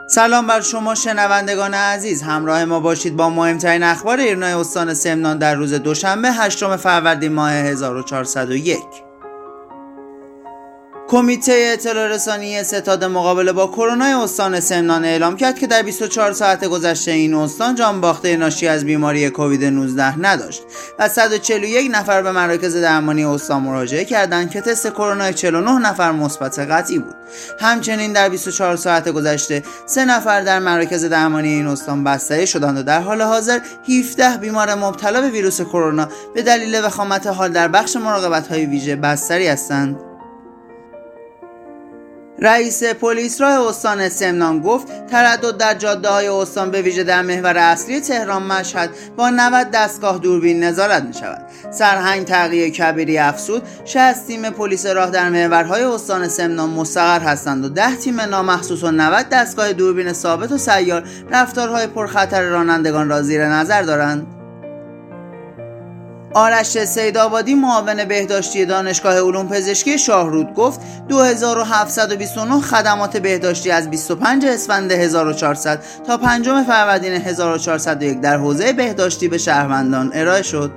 سلام بر شما شنوندگان عزیز، همراه ما باشید با مهمترین اخبار ایرنا استان سمنان در روز دوشنبه 8 فروردین ماه 1401. کمیته اطلاع رسانی ستاد مقابله با کرونا استان سمنان اعلام کرد که در 24 ساعت گذشته این استان جانباخته ناشی از بیماری کووید 19 نداشت و 141 نفر به مراکز درمانی استان مراجعه کردند که تست کرونا 49 نفر مثبت قطعی بود. همچنین در 24 ساعت گذشته 3 نفر در مراکز درمانی این استان بستری شدند و در حال حاضر 17 بیمار مبتلا به ویروس کرونا به دلیل وخامت حال در بخش مراقبت‌های ویژه بستری هستند. رئیس پلیس راه استان سمنان گفت تردد در جاده‌های استان به ویژه در محور اصلی تهران مشهد با 90 دستگاه دوربین نظارت می‌شود. سرهنگ تقی کبیری افزود 60 تیم پلیس راه در محورهای استان سمنان مستقر هستند و 10 تیم نامحسوس و 90 دستگاه دوربین ثابت و سیار رفتارهای پرخطر رانندگان را زیر نظر دارند. آرش سیدآبادی معاون بهداشتی دانشگاه علوم پزشکی شاهرود گفت 2729 خدمات بهداشتی از 25 اسفند 1400 تا 5 فروردین 1401 در حوزه بهداشتی به شهروندان ارائه شد.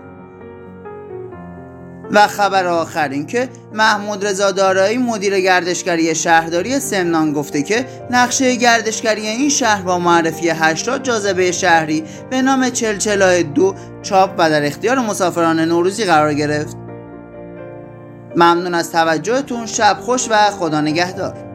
و خبر آخر این که محمود رضا دارایی مدیر گردشگری شهرداری سمنان گفته که نقشه گردشگری این شهر با معرفی 80 جاذبه شهری به نام چلچلای 2 چاپ و در اختیار مسافران نوروزی قرار گرفت. ممنون از توجهتون، شب خوش و خدا نگهدار.